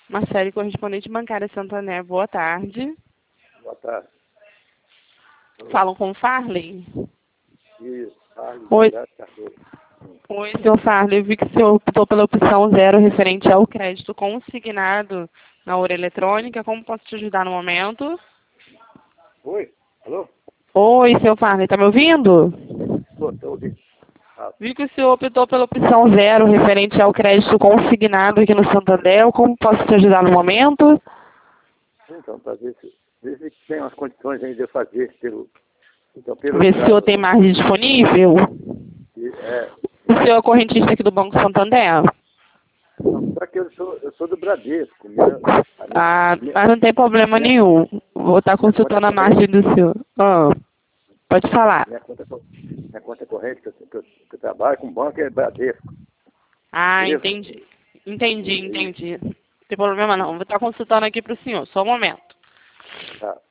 Marcele, correspondente bancária Santander, boa tarde. Boa tarde. Falam com o Farley? Isso, Farley Oi. Andrade Cardoso. Oi, seu Farley, eu vi que o senhor optou pela opção 0 referente ao crédito consignado na Ouro Eletrônica. Como posso te ajudar no momento? Oi? Alô? Oi, seu Farley, tá me ouvindo? Tô ouvindo. Vi que o senhor optou pela opção 0 referente ao crédito consignado aqui no Santander. Como posso te ajudar no momento? Então, para ver se tem umas condições aí de eu fazer pelo Ver se o senhor tem margem disponível. O senhor é correntista aqui do Banco Santander? Não, só que eu sou do Bradesco. Mas não tem problema nenhum. Vou estar consultando a margem do senhor. Pode falar. Minha conta corrente, que eu trabalho com banco, é Bradesco. Entendi. Entendi. Não tem problema não. Vou estar consultando aqui para o senhor. Só um momento. Tá.